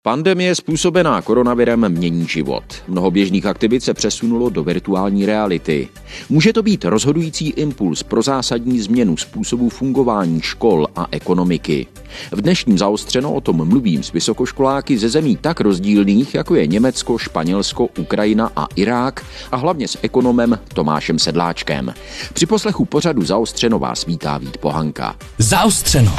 Pandemie způsobená koronavirem mění život. Mnoho běžných aktivit se přesunulo do virtuální reality. Může to být rozhodující impuls pro zásadní změnu způsobu fungování škol a ekonomiky. V dnešním Zaostřeno o tom mluvím s vysokoškoláky ze zemí tak rozdílných, jako je Německo, Španělsko, Ukrajina a Irák, a hlavně s ekonomem Tomášem Sedláčkem. Při poslechu pořadu Zaostřeno vás vítá Vít Pohanka. Zaostřeno.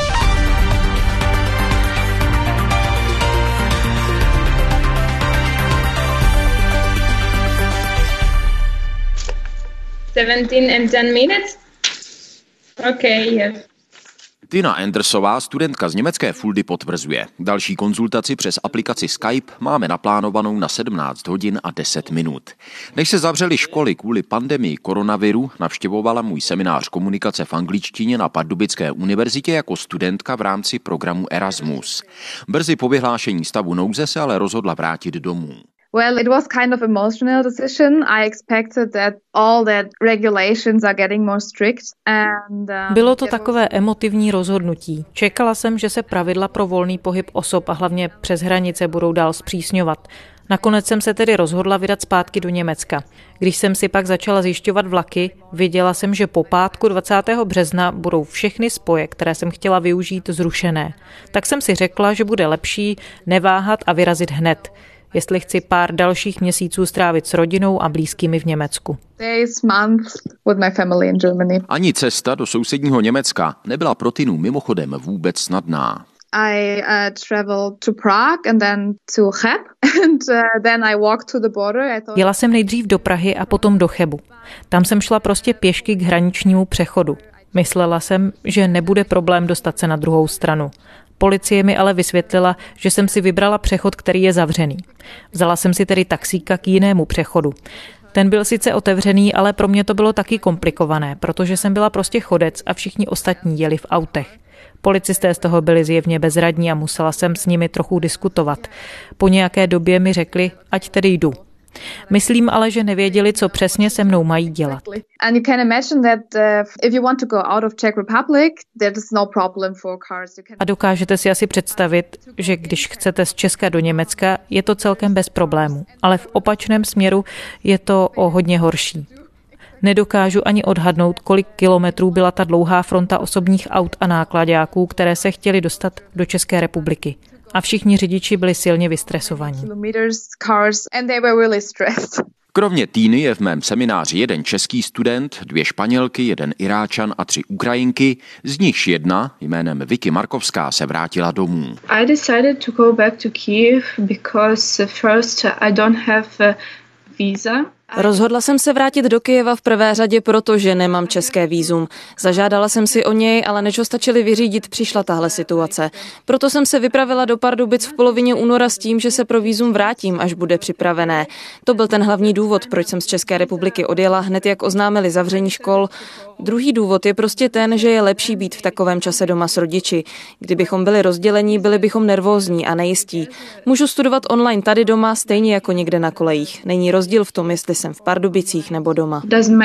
And 10 minutes? Okay, yes. Tina Andersová, studentka z německé Fuldy, potvrzuje. Další konzultaci přes aplikaci Skype máme naplánovanou na 17 hodin a 10 minut. Než se zavřely školy kvůli pandemii koronaviru, navštěvovala můj seminář komunikace v angličtině na Pardubické univerzitě jako studentka v rámci programu Erasmus. Brzy po vyhlášení stavu nouze se ale rozhodla vrátit domů. Well, it was kind of emotional decision. I expected that all that regulations are getting more strict and Bylo to takové emotivní rozhodnutí. Čekala jsem, že se pravidla pro volný pohyb osob a hlavně přes hranice budou dál zpřísňovat. Nakonec jsem se tedy rozhodla vydat zpátky do Německa. Když jsem si pak začala zjišťovat vlaky, věděla jsem, že po pátku 20. března budou všechny spoje, které jsem chtěla využít, zrušené. Tak jsem si řekla, že bude lepší neváhat a vyrazit hned, jestli chci pár dalších měsíců strávit s rodinou a blízkými v Německu. Ani cesta do sousedního Německa nebyla pro Tinu mimochodem vůbec snadná. I traveled to Prague and then to Cheb and then I walked to the border. Jela jsem nejdřív do Prahy a potom do Chebu. Tam jsem šla prostě pěšky k hraničnímu přechodu. Myslela jsem, že nebude problém dostat se na druhou stranu. Policie mi ale vysvětlila, že jsem si vybrala přechod, který je zavřený. Vzala jsem si tedy taxíka k jinému přechodu. Ten byl sice otevřený, ale pro mě to bylo taky komplikované, protože jsem byla prostě chodec a všichni ostatní jeli v autech. Policisté z toho byli zjevně bezradní a musela jsem s nimi trochu diskutovat. Po nějaké době mi řekli, ať tedy jdu. Myslím ale, že nevěděli, co přesně se mnou mají dělat. A dokážete si asi představit, že když chcete z Česka do Německa, je to celkem bez problémů, ale v opačném směru je to o hodně horší. Nedokážu ani odhadnout, kolik kilometrů byla ta dlouhá fronta osobních aut a nákladáků, které se chtěli dostat do České republiky. A všichni řidiči byli silně vystresovaní. Kromě Týny je v mém semináři jeden český student, 2 Španělky, 1 Iráčan a 3 Ukrajinky, z nichž jedna jménem Vicky Markovská se vrátila domů. I decided to go back to Kyiv because first I don't have a visa. Rozhodla jsem se vrátit do Kyjeva v prvé řadě proto, že nemám české vízum. Zažádala jsem si o něj, ale než ho stačili vyřídit, přišla tahle situace. Proto jsem se vypravila do Pardubic v polovině února s tím, že se pro vízum vrátím, až bude připravené. To byl ten hlavní důvod, proč jsem z České republiky odjela hned, jak oznámili zavření škol. Druhý důvod je prostě ten, že je lepší být v takovém čase doma s rodiči. Kdybychom byli rozdělení, byli bychom nervózní a nejistí. Můžu studovat online tady doma, stejně jako někde na kolejích. Není rozdíl v tom, jestli jsem v Pardubicích nebo doma.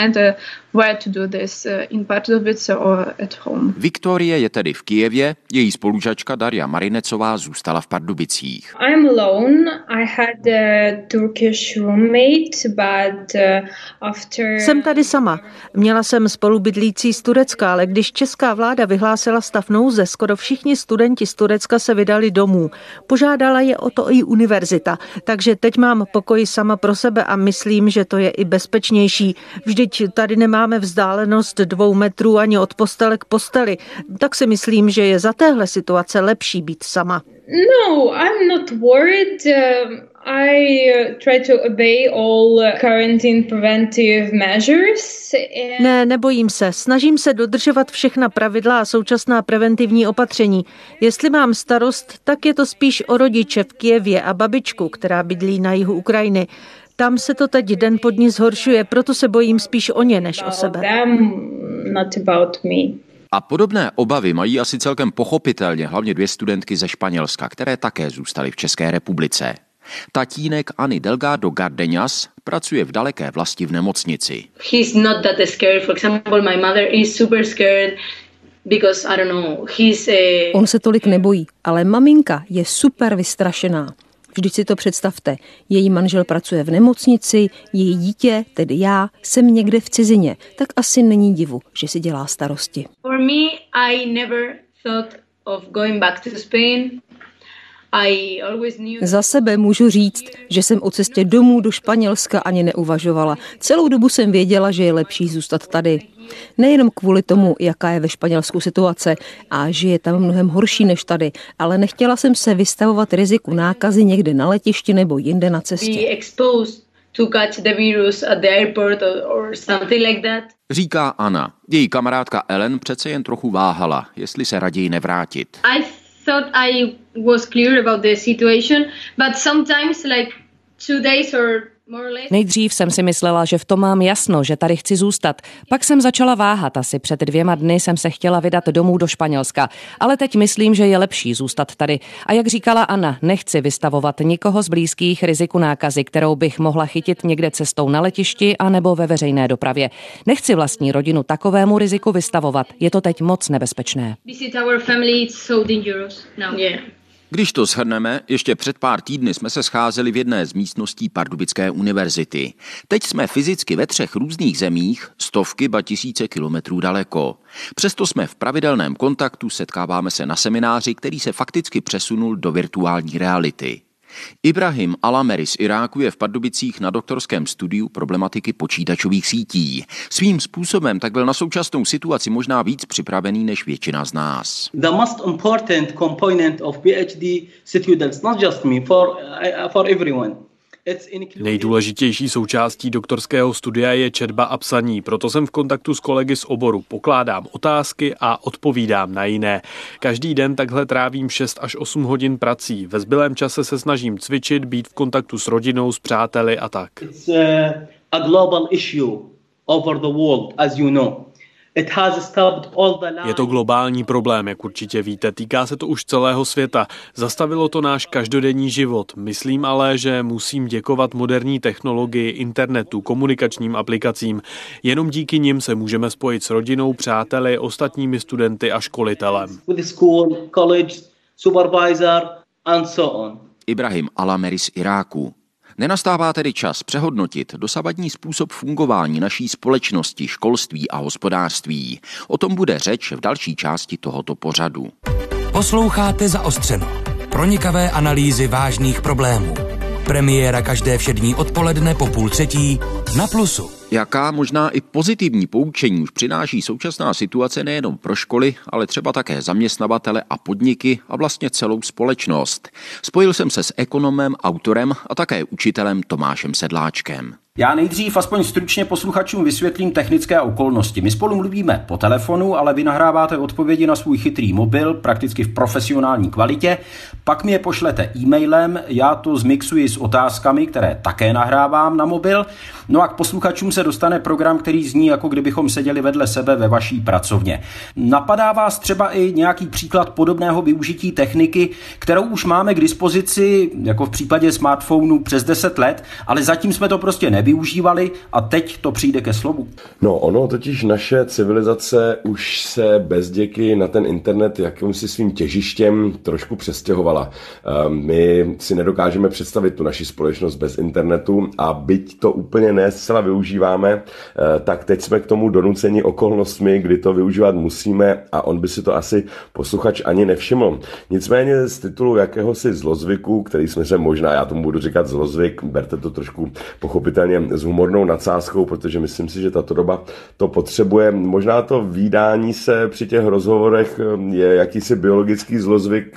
Viktorie je tedy v Kyjevě, její spolužačka Daria Marinecová zůstala v Pardubicích. I'm alone. I had a Turkish roommate, but after... Jsem tady sama. Měla jsem spolubydlící z Turecka, ale když česká vláda vyhlásila stav nouze, skoro všichni studenti z Turecka se vydali domů. Požádala je o to i univerzita, takže teď mám pokoj sama pro sebe a myslím, že to je i bezpečnější. Vždyť tady nemáme vzdálenost 2 metrů ani od postele k posteli. Tak si myslím, že je za téhle situace lepší být sama. No, I'm not worried. I try to obey all quarantine preventive measures. Ne, nebojím se. Snažím se dodržovat všechna pravidla a současná preventivní opatření. Jestli mám starost, tak je to spíš o rodiče v Kyjevě a babičku, která bydlí na jihu Ukrajiny. Tam se to teď den po dni zhoršuje, proto se bojím spíš o ně než o sebe. A podobné obavy mají asi celkem pochopitelně hlavně 2 studentky ze Španělska, které také zůstaly v České republice. Tatínek Ani Delgado Gardeñas pracuje v daleké vlasti v nemocnici. He's not that scared. For example, my mother is super scared because I don't know, he's On se tolik nebojí, ale maminka je super vystrašená. Vždyť si to představte. Její manžel pracuje v nemocnici, její dítě, tedy já, jsem někde v cizině. Tak asi není divu, že si dělá starosti. For me, I never thought of going back to Spain. Za sebe můžu říct, že jsem o cestě domů do Španělska ani neuvažovala. Celou dobu jsem věděla, že je lepší zůstat tady. Nejenom kvůli tomu, jaká je ve Španělsku situace a že je tam mnohem horší než tady, ale nechtěla jsem se vystavovat riziku nákazy někde na letišti nebo jinde na cestě. Říká Anna. Její kamarádka Ellen přece jen trochu váhala, jestli se raději nevrátit. Thought I was clear about the situation, but sometimes like 2 days or more or less. Nejdřív jsem si myslela, že v tom mám jasno, že tady chci zůstat. Pak jsem začala váhat, asi před 2 dny jsem se chtěla vydat domů do Španělska, ale teď myslím, že je lepší zůstat tady. A jak říkala Anna, nechci vystavovat nikoho z blízkých riziku nákazy, kterou bych mohla chytit někde cestou na letišti a nebo ve veřejné dopravě. Nechci vlastní rodinu takovému riziku vystavovat. Je to teď moc nebezpečné. Když to shrneme, ještě před pár týdny jsme se scházeli v jedné z místností Pardubické univerzity. Teď jsme fyzicky ve 3 různých zemích, stovky ba tisíce kilometrů daleko. Přesto jsme v pravidelném kontaktu, setkáváme se na semináři, který se fakticky přesunul do virtuální reality. Ibrahim Alameri z Iráku je v Pardubicích na doktorském studiu problematiky počítačových sítí. Svým způsobem tak byl na současnou situaci možná víc připravený než většina z nás. The most important component of PhD students, not just me, for everyone. Nejdůležitější součástí doktorského studia je četba a psaní, proto jsem v kontaktu s kolegy z oboru, pokládám otázky a odpovídám na jiné. Každý den takhle trávím 6 až 8 hodin prací. Ve zbylém čase se snažím cvičit, být v kontaktu s rodinou, s přáteli a tak. It's a global issue over the world, as you know. Je to globální problém, jak určitě víte, týká se to už celého světa. Zastavilo to náš každodenní život. Myslím ale, že musím děkovat moderní technologii, internetu, komunikačním aplikacím. Jenom díky nim se můžeme spojit s rodinou, přáteli, ostatními studenty a školitelem. Ibrahim Alameri z Iráku. Nenastává tedy čas přehodnotit dosavadní způsob fungování naší společnosti, školství a hospodářství. O tom bude řeč v další části tohoto pořadu. Posloucháte Zaostřeno. Pronikavé analýzy vážných problémů. Premiéra každé všední odpoledne po 2:30 na Plusu. Jaká možná i pozitivní poučení už přináší současná situace nejenom pro školy, ale třeba také zaměstnavatele a podniky a vlastně celou společnost. Spojil jsem se s ekonomem, autorem a také učitelem Tomášem Sedláčkem. Já nejdřív aspoň stručně posluchačům vysvětlím technické okolnosti. My spolu mluvíme po telefonu, ale vy nahráváte odpovědi na svůj chytrý mobil, prakticky v profesionální kvalitě. Pak mi je pošlete e-mailem, já to zmixuji s otázkami, které také nahrávám na mobil. No a k posluchačům se dostane program, který zní, jako kdybychom seděli vedle sebe ve vaší pracovně. Napadá vás třeba i nějaký příklad podobného využití techniky, kterou už máme k dispozici, jako v případě smartphonu, přes 10 let, ale zatím jsme to prostě nevyužívali a teď to přijde ke slovu? No ono totiž naše civilizace už se bez děky na ten internet jakýmsi svým těžištěm trošku přestěhovala. My si nedokážeme představit tu naši společnost bez internetu a byť to úplně ne zcela využíváme, tak teď jsme k tomu donuceni okolnostmi, kdy to využívat musíme a on by si to asi posluchač ani nevšiml. Nicméně z titulu jakéhosi zlozvyku, který jsme se možná, já tomu budu říkat zlozvyk, berte to trošku pochopitelně s humornou nadsázkou, protože myslím si, že tato doba to potřebuje. Možná to vídání se při těch rozhovorech je jakýsi biologický zlozvyk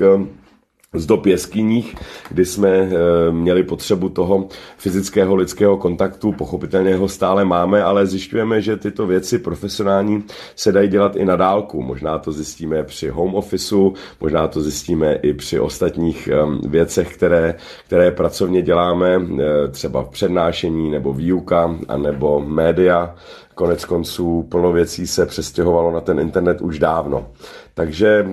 z dob jeskyních, kdy jsme měli potřebu toho fyzického lidského kontaktu, pochopitelně ho stále máme, ale zjišťujeme, že tyto věci profesionální se dají dělat i na dálku. Možná to zjistíme při home officeu, možná to zjistíme i při ostatních věcech, které pracovně děláme, třeba v přednášení nebo výuka, anebo média. Konec konců plno věcí se přestěhovalo na ten internet už dávno. Takže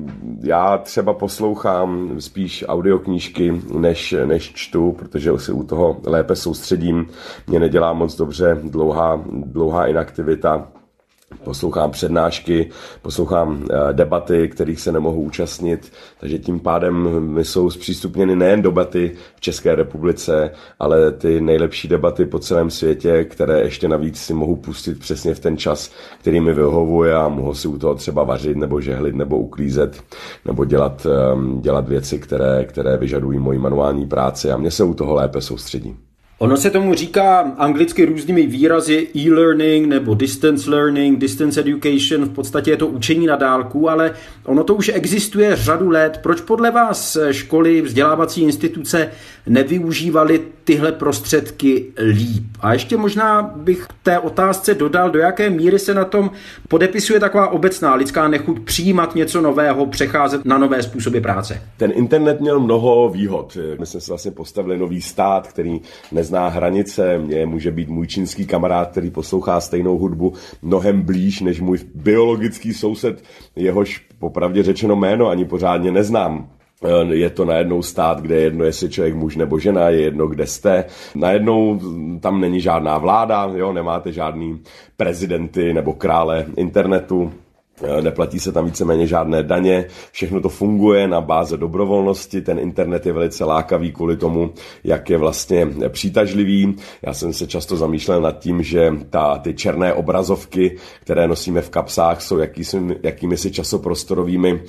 já třeba poslouchám spíš audioknížky, než čtu, protože se u toho lépe soustředím. Mě nedělá moc dobře dlouhá inaktivita. poslouchám přednášky, poslouchám debaty, kterých se nemohu účastnit, takže tím pádem mi jsou zpřístupněny nejen debaty v České republice, ale ty nejlepší debaty po celém světě, které ještě navíc si mohu pustit přesně v ten čas, který mi vyhovuje a mohu si u toho třeba vařit nebo žehlit nebo uklízet nebo dělat věci, které vyžadují moji manuální práci a mě se u toho lépe soustředí. Ono se tomu říká anglicky různými výrazy e-learning nebo distance learning, distance education, v podstatě je to učení na dálku, ale ono to už existuje řadu let. Proč podle vás školy, vzdělávací instituce nevyužívaly tyhle prostředky líp? A ještě možná bych k té otázce dodal, do jaké míry se na tom podepisuje taková obecná lidská nechuť přijímat něco nového, přecházet na nové způsoby práce. Ten internet měl mnoho výhod. My jsme si vlastně postavili nový stát, který nezná hranice. Může být můj čínský kamarád, který poslouchá stejnou hudbu mnohem blíž než můj biologický soused, jehož popravdě řečeno jméno ani pořádně neznám. Je to najednou stát, kde je jedno, jestli člověk muž nebo žena, je jedno, kde jste. Najednou tam není žádná vláda, nemáte žádný prezidenty nebo krále internetu. Neplatí se tam víceméně žádné daně, všechno to funguje na báze dobrovolnosti, ten internet je velice lákavý kvůli tomu, jak je vlastně přitažlivý. Já jsem se často zamýšlel nad tím, že ty černé obrazovky, které nosíme v kapsách, jsou jakýmisi časoprostorovými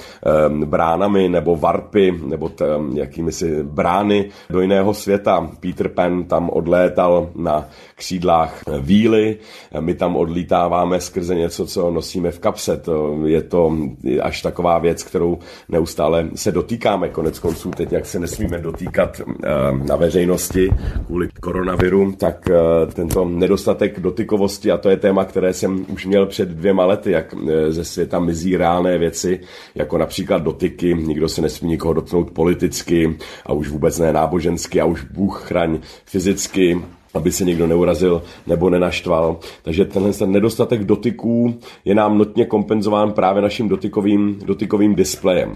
bránami nebo varpy, nebo jakýmisi brány do jiného světa. Peter Pan tam odlétal na křídlách víly, my tam odlítáváme skrze něco, co nosíme v kapse. Je to až taková věc, kterou neustále se dotýkáme. Konec konců teď, jak se nesmíme dotýkat na veřejnosti kvůli koronaviru, tak tento nedostatek dotykovosti, a to je téma, které jsem už měl před 2 lety, jak ze světa mizí reálné věci, jako například dotyky, nikdo se nesmí nikoho dotknout politicky a už vůbec ne nábožensky a už Bůh chraň fyzicky, aby se někdo neurazil nebo nenaštval. Takže tenhle nedostatek dotyků je nám notně kompenzován právě naším dotykovým displejem.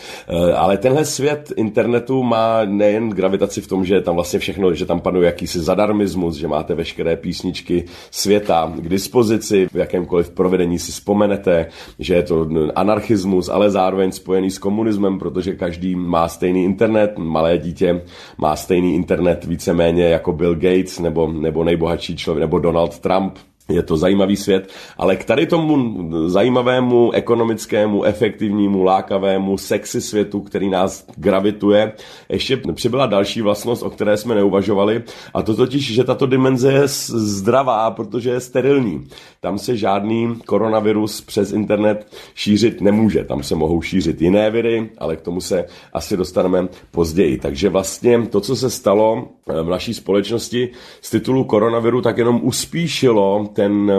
Ale tenhle svět internetu má nejen gravitaci v tom, že je tam vlastně všechno, že tam panuje jakýsi zadarmismus, že máte veškeré písničky světa k dispozici, v jakémkoliv provedení si vzpomenete, že je to anarchismus, ale zároveň spojený s komunismem, protože každý má stejný internet, malé dítě má stejný internet víceméně jako Bill Gates nebo nejbohatší člověk, nebo Donald Trump. Je to zajímavý svět, ale k tady tomu zajímavému, ekonomickému, efektivnímu, lákavému, sexy světu, který nás gravituje, ještě přibyla další vlastnost, o které jsme neuvažovali, a to totiž, že tato dimenze je zdravá, protože je sterilní. Tam se žádný koronavirus přes internet šířit nemůže. Tam se mohou šířit jiné viry, ale k tomu se asi dostaneme později. Takže vlastně to, co se stalo v naší společnosti z titulu koronaviru, tak jenom uspíšilo ten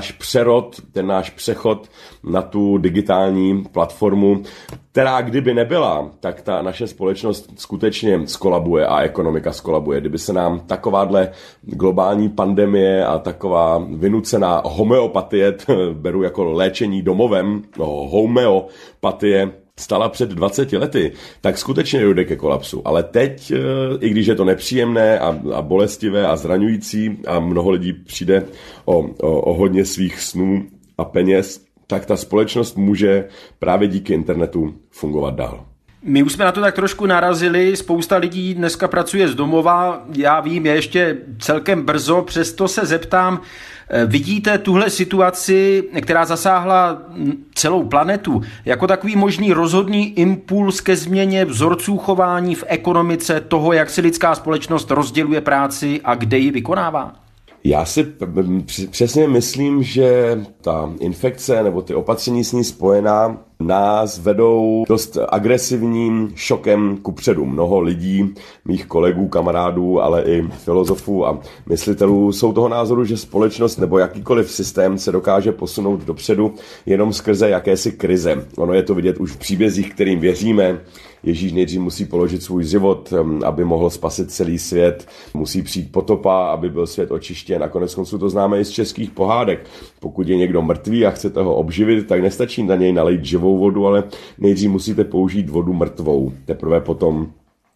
náš přechod na tu digitální platformu, která kdyby nebyla, tak ta naše společnost skutečně skolabuje a ekonomika skolabuje. Kdyby se nám takováhle globální pandemie a taková vynucená homeopatie, beru jako léčení domovem, homeopatie, stala před 20 lety, tak skutečně dojde ke kolapsu. Ale teď, i když je to nepříjemné a bolestivé a zraňující a mnoho lidí přijde o hodně svých snů a peněz, tak ta společnost může právě díky internetu fungovat dál. My už jsme na to tak trošku narazili, spousta lidí dneska pracuje z domova, já vím, je ještě celkem brzo, přesto se zeptám, vidíte tuhle situaci, která zasáhla celou planetu, jako takový možný rozhodný impuls ke změně vzorců chování v ekonomice, toho, jak si lidská společnost rozděluje práci a kde ji vykonává? Já si přesně myslím, že ta infekce nebo ty opatření s ní spojená nás vedou dost agresivním šokem kupředu. Mnoho lidí, mých kolegů, kamarádů, ale i filozofů a myslitelů jsou toho názoru, že společnost nebo jakýkoliv systém se dokáže posunout dopředu jenom skrze jakési krize. Ono je to vidět už v příbězích, kterým věříme. Ježíš nejdřív musí položit svůj život, aby mohl spasit celý svět. Musí přijít potopa, aby byl svět očištěn. A konec konců to známe i z českých pohádek. Pokud je někdo mrtvý a chcete ho obživit, tak nestačí na něj nalejt živou vodu, ale nejdřív musíte použít vodu mrtvou. Teprve potom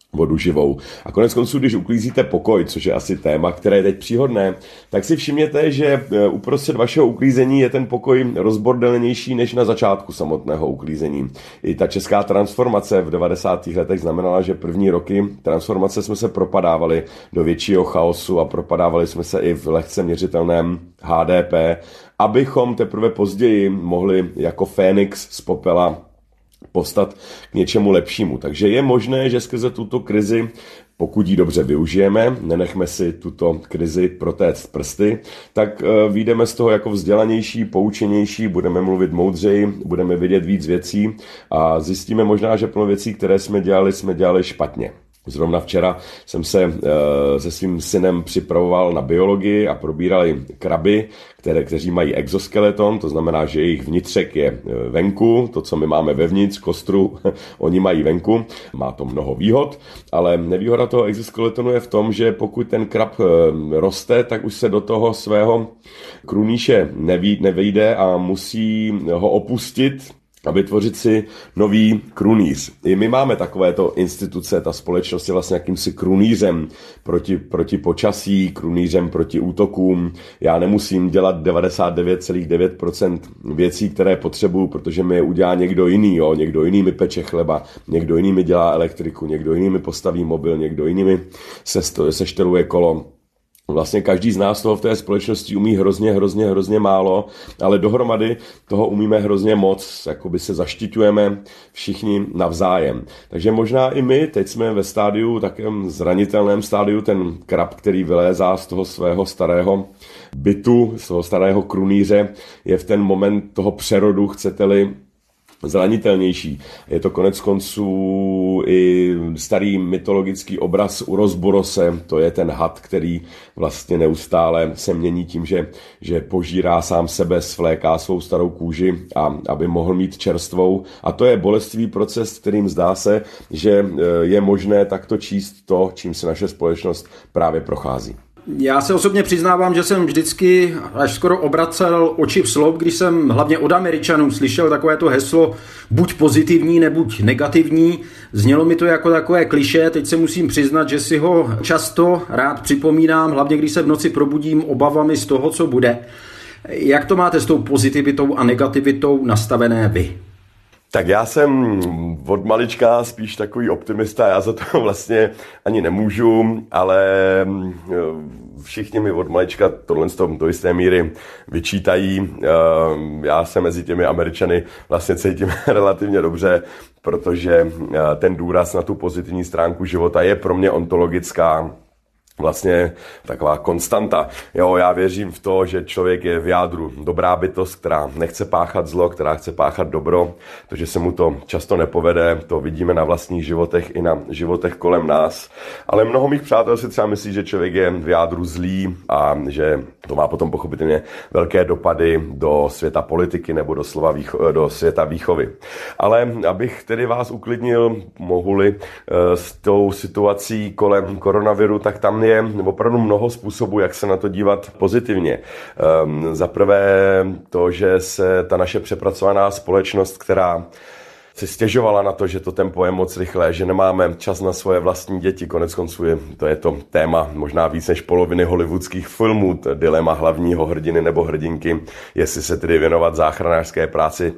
vodu živou. A konec konců, když uklízíte pokoj, což je asi téma, které je teď příhodné, tak si všimněte, že uprostřed vašeho uklízení je ten pokoj rozbordelnější než na začátku samotného uklízení. I ta česká transformace v 90. letech znamenala, že první roky transformace jsme se propadávali do většího chaosu a propadávali jsme se i v lehce měřitelném HDP, abychom teprve později mohli jako Fénix z popela povstat k něčemu lepšímu. Takže je možné, že skrze tuto krizi, pokud ji dobře využijeme, nenechme si tuto krizi protéct prsty, tak vyjdeme z toho jako vzdělanější, poučenější, budeme mluvit moudřeji, budeme vidět víc věcí a zjistíme možná, že plno věcí, které jsme dělali špatně. Zrovna včera jsem se se svým synem připravoval na biologii a probírali kraby, kteří mají exoskeleton, to znamená, že jejich vnitřek je venku, to, co my máme vevnitř, kostru, oni mají venku. Má to mnoho výhod, ale nevýhoda toho exoskeletonu je v tom, že pokud ten krab roste, tak už se do toho svého krunýše nevejde a musí ho opustit a vytvořit si nový krunýř. I my máme takovéto instituce, ta společnost je vlastně jakýmsi krunýřem proti počasí, krunýřem proti útokům. Já nemusím dělat 99,9% věcí, které potřebuju, protože mi je udělá někdo jiný. Jo? Někdo jiný mi peče chleba, někdo jiný mi dělá elektriku, někdo jiný mi postaví mobil, někdo jiný mi sešteluje kolo. Vlastně každý z nás toho v té společnosti umí hrozně málo, ale dohromady toho umíme hrozně moc, jakoby se zaštiťujeme všichni navzájem. Takže možná i my teď jsme ve stádiu, takém zranitelném stádiu, ten krab, který vylézá z toho svého starého bytu, z toho starého krunýře, je v ten moment toho přerodu, chcete-li, zranitelnější. Je to konec konců i starý mytologický obraz Urosborose, to je ten had, který vlastně neustále se mění tím, že požírá sám sebe, svléká svou starou kůži, aby mohl mít čerstvou. A to je bolestivý proces, kterým zdá se, že je možné takto číst to, čím se naše společnost právě prochází. Já se osobně přiznávám, že jsem vždycky až skoro obracel oči v sloup, když jsem hlavně od Američanů slyšel takovéto heslo buď pozitivní, nebuď negativní. Znělo mi to jako takové klišé, teď se musím přiznat, že si ho často rád připomínám, hlavně když se v noci probudím obavami z toho, co bude. Jak to máte s tou pozitivitou a negativitou nastavené vy? Tak já jsem od malička spíš takový optimista, já za to vlastně ani nemůžu, ale všichni mi od malička tohle do jisté míry vyčítají. Já se mezi těmi Američany vlastně cítím relativně dobře, protože ten důraz na tu pozitivní stránku života je pro mě ontologická vlastně taková konstanta. Jo, já věřím v to, že člověk je v jádru dobrá bytost, která nechce páchat zlo, která chce páchat dobro. To, že se mu to často nepovede, to vidíme na vlastních životech i na životech kolem nás. Ale mnoho mých přátel si třeba myslí, že člověk je v jádru zlý a že to má potom pochopitelně velké dopady do světa politiky nebo do světa výchovy. Ale abych tedy vás uklidnil, mohu-li s tou situací kolem koronaviru, tak tam je opravdu mnoho způsobů, jak se na to dívat pozitivně. Za prvé to, že se ta naše přepracovaná společnost, která si stěžovala na to, že to tempo je moc rychlé, že nemáme čas na svoje vlastní děti. Konec konců to je to téma možná víc než poloviny hollywoodských filmů, dilema hlavního hrdiny nebo hrdinky, jestli se tedy věnovat záchranářské práci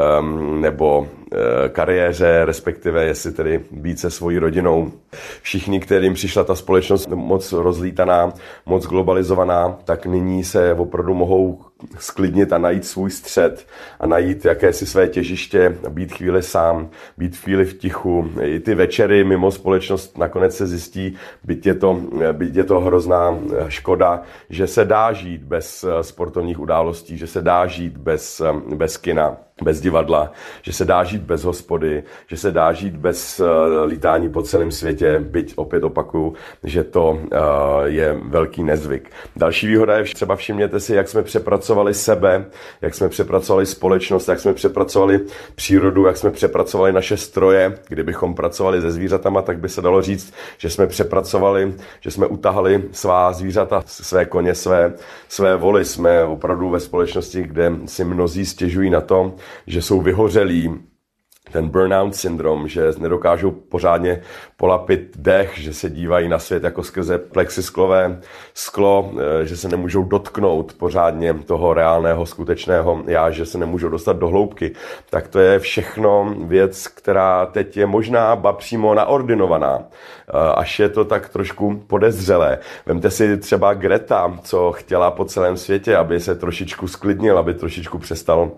nebo kariéře, respektive jestli tedy být se svojí rodinou. Všichni, kterým přišla ta společnost moc rozlítaná, moc globalizovaná, tak nyní se opravdu mohou sklidnit a najít svůj střed a najít jakési své těžiště, být chvíli sám, být chvíli v tichu. I ty večery mimo společnost nakonec se zjistí, byť je to hrozná škoda, že se dá žít bez sportovních událostí, že se dá žít bez kina, bez divadla, že se dá žít bez hospody, že se dá žít bez lítání po celém světě, byť opět opakuju, že to je velký nezvyk. Další výhoda je třeba všimněte si, jak jsme přepracovali sebe, jak jsme přepracovali společnost, jak jsme přepracovali přírodu, jak jsme přepracovali naše stroje. Kdybychom pracovali se zvířatama, tak by se dalo říct, že jsme přepracovali, že jsme utahali svá zvířata, své koně, své voly. Jsme opravdu ve společnosti, kde si mnozí stěžují na to, že jsou vyhořelí, ten burnout syndrom, že nedokážou pořádně polapit dech, že se dívají na svět jako skrze plexisklové sklo, že se nemůžou dotknout pořádně toho reálného, skutečného já, že se nemůžou dostat do hloubky, tak to je všechno věc, která teď je možná ba přímo naordinovaná, až je to tak trošku podezřelé. Vemte si třeba Greta, co chtěla po celém světě, aby se trošičku sklidnil, aby trošičku přestal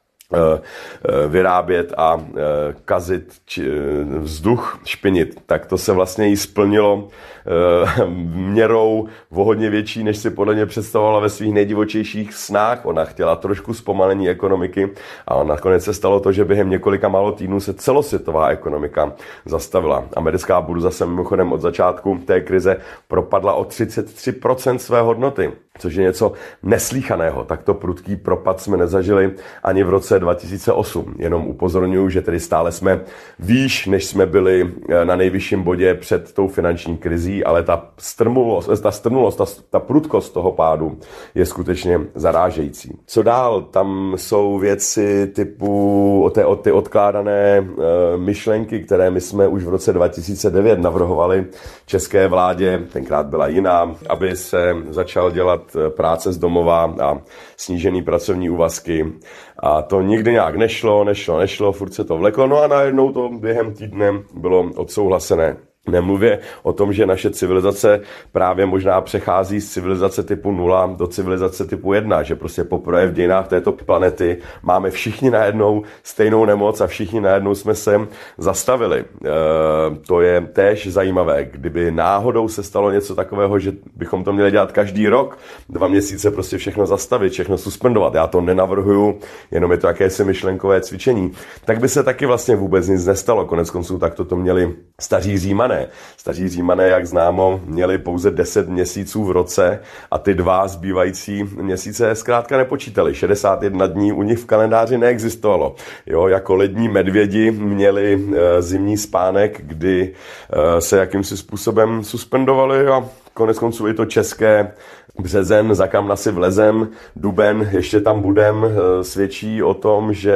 vyrábět a kazit vzduch, špinit, tak to se vlastně jí splnilo měrou o hodně větší, než si podle mě představovala ve svých nejdivočejších snách. Ona chtěla trošku zpomalení ekonomiky a nakonec se stalo to, že během několika málo týdnů se celosvětová ekonomika zastavila. Americká burza se mimochodem od začátku té krize propadla o 33% své hodnoty, což je něco neslíchaného. Takto prudký propad jsme nezažili ani v roce 2008. Jenom upozorňuji, že tedy stále jsme výš, než jsme byli na nejvyšším bodě před tou finanční krizí, ale ta strnulost, ta prudkost toho pádu je skutečně zarážející. Co dál? Tam jsou věci typu ty odkládané myšlenky, které my jsme už v roce 2009 navrhovali české vládě, tenkrát byla jiná, aby se začal dělat práce z domova a snížený pracovní úvazky. A to nikdy nějak nešlo, furt se to vleklo, no a najednou to během týdne bylo odsouhlasené. Nemluvě o tom, že naše civilizace právě možná přechází z civilizace typu 0 do civilizace typu 1, že prostě poprvé v dějinách této planety máme všichni najednou stejnou nemoc a všichni najednou jsme se zastavili. To je též zajímavé. Kdyby náhodou se stalo něco takového, že bychom to měli dělat každý rok, 2 měsíce prostě všechno zastavit, všechno suspendovat. Já to nenavrhuju, jenom je to jakési myšlenkové cvičení. Tak by se taky vlastně vůbec nic nestalo. Koneckonců tak to měli staří Římané. Staří Římané, jak známo, měli pouze 10 měsíců v roce a ty 2 zbývající měsíce zkrátka nepočítali. 61 dní u nich v kalendáři neexistovalo. Jo, jako lední medvědi měli zimní spánek, kdy se jakýmsi způsobem suspendovali a koneckonců i to české březen, za kam nasi vlezem, duben, ještě tam budem, svědčí o tom, že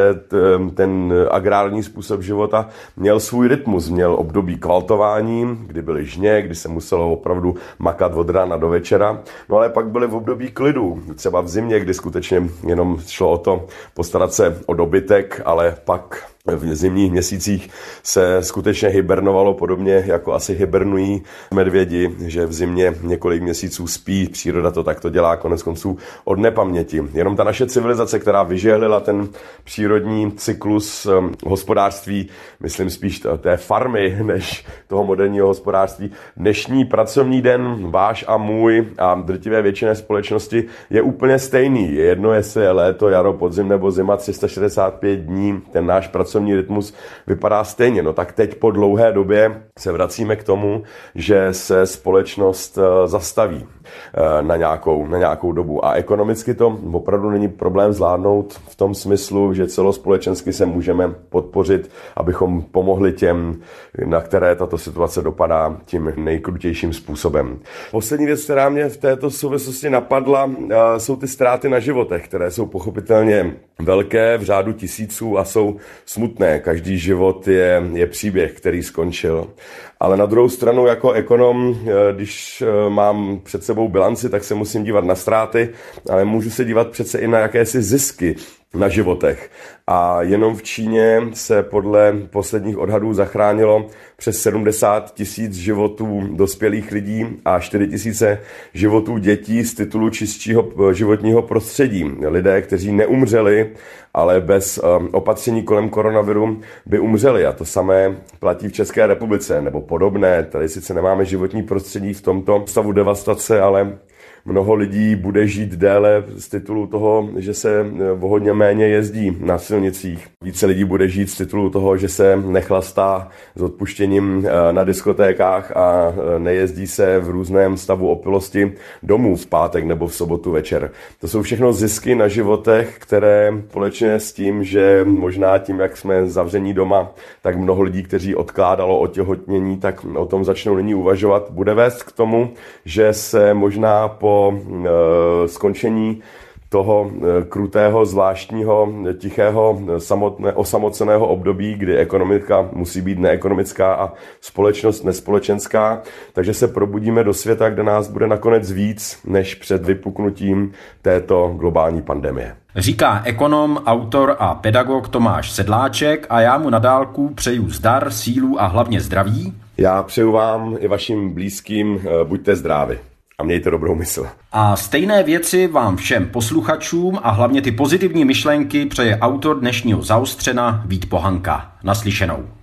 ten agrární způsob života měl svůj rytmus, měl období kvaltování, kdy byly žně, kdy se muselo opravdu makat od rána do večera, no ale pak byly v období klidu, třeba v zimě, kdy skutečně jenom šlo o to postarat se o dobytek, ale pak v zimních měsících se skutečně hibernovalo podobně, jako asi hibernují medvědi, že v zimě několik měsíců spí, příroda to takto dělá koneckonců od nepaměti. Jenom ta naše civilizace, která vyžehlila ten přírodní cyklus hospodářství, myslím spíš té farmy, než toho moderního hospodářství. Dnešní pracovní den, váš a můj a drtivé většině společnosti je úplně stejný. Je jedno, jestli je léto, jaro, podzim nebo zima, 365 dní, ten náš pracovní rytmus vypadá stejně. No tak teď po dlouhé době se vracíme k tomu, že se společnost zastaví na nějakou dobu. A ekonomicky to opravdu není problém zvládnout v tom smyslu, že celospolečensky se můžeme podpořit, abychom pomohli těm, na které tato situace dopadá tím nejkrutějším způsobem. Poslední věc, která mě v této souvislosti napadla, jsou ty ztráty na životech, které jsou pochopitelně velké, v řádu tisíců a jsou smutné. Každý život je příběh, který skončil. Ale na druhou stranu jako ekonom, když mám před sebou bilanci, tak se musím dívat na ztráty, ale můžu se dívat přece i na jakési zisky na životech. A jenom v Číně se podle posledních odhadů zachránilo přes 70 000 životů dospělých lidí a 4 000 životů dětí z titulu čistšího životního prostředí. Lidé, kteří neumřeli, ale bez opatření kolem koronaviru by umřeli. A to samé platí v České republice, nebo podobné. Tady sice nemáme životní prostředí v tomto stavu devastace, ale mnoho lidí bude žít déle z titulu toho, že se o hodně méně jezdí na silnicích. Více lidí bude žít z titulu toho, že se nechlastá s odpuštěním na diskotékách a nejezdí se v různém stavu opilosti domů v pátek nebo v sobotu večer. To jsou všechno zisky na životech, které společně s tím, že možná tím, jak jsme zavření doma, tak mnoho lidí, kteří odkládalo otěhotnění, tak o tom začnou nyní uvažovat, bude vést k tomu, že se možná po skončení toho krutého, zvláštního, tichého, osamoceného období, kdy ekonomika musí být neekonomická a společnost nespolečenská, takže se probudíme do světa, kde nás bude nakonec víc, než před vypuknutím této globální pandemie. Říká ekonom, autor a pedagog Tomáš Sedláček a já mu na dálku přeju zdar, sílu a hlavně zdraví. Já přeju vám i vašim blízkým, buďte zdraví a mějte dobrou mysl. A stejné věci vám všem posluchačům a hlavně ty pozitivní myšlenky přeje autor dnešního Zaostřena Vít Pohanka. Naslyšenou.